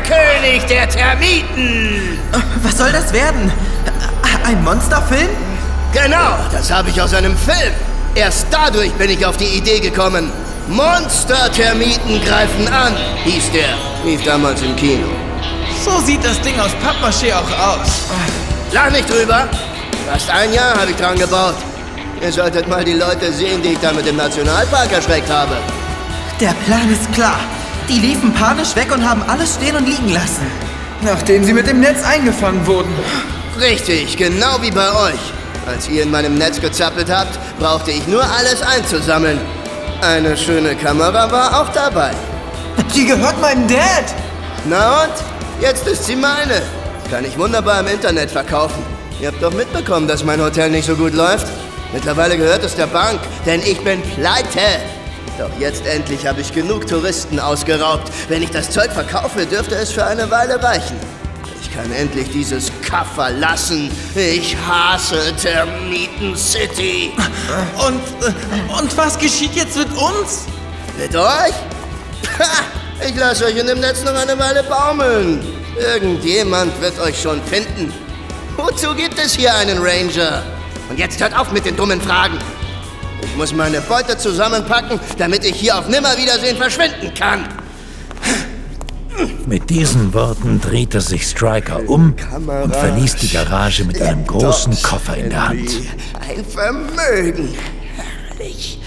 König der Termiten. Was soll das werden? Ein Monsterfilm? Genau, das habe ich aus einem Film. Erst dadurch bin ich auf die Idee gekommen. Monster-Termiten greifen an, hieß der. Lief damals im Kino. So sieht das Ding aus Pappmaché auch aus. Lach nicht drüber. Fast ein Jahr habe ich dran gebaut. Ihr solltet mal die Leute sehen, die ich da mit dem Nationalpark erschreckt habe. Der Plan ist klar. Die liefen panisch weg und haben alles stehen und liegen lassen. Nachdem sie mit dem Netz eingefangen wurden. Richtig, genau wie bei euch. Als ihr in meinem Netz gezappelt habt, brauchte ich nur alles einzusammeln. Eine schöne Kamera war auch dabei. Die gehört meinem Dad. Na und? Jetzt ist sie meine. Kann ich wunderbar im Internet verkaufen. Ihr habt doch mitbekommen, dass mein Hotel nicht so gut läuft. Mittlerweile gehört es der Bank, denn ich bin pleite. Doch jetzt endlich habe ich genug Touristen ausgeraubt. Wenn ich das Zeug verkaufe, dürfte es für eine Weile reichen. Ich kann endlich dieses Kaff verlassen. Ich hasse Termiten City. Und was geschieht jetzt mit uns? Mit euch? Ich lasse euch in dem Netz noch eine Weile baumeln. Irgendjemand wird euch schon finden. Wozu gibt es hier einen Ranger? Und jetzt hört auf mit den dummen Fragen. Ich muss meine Beute zusammenpacken, damit ich hier auf Nimmerwiedersehen verschwinden kann. Mit diesen Worten drehte sich Striker um und verließ die Garage mit einem großen Koffer in der Hand. Ein Vermögen. Herrlich.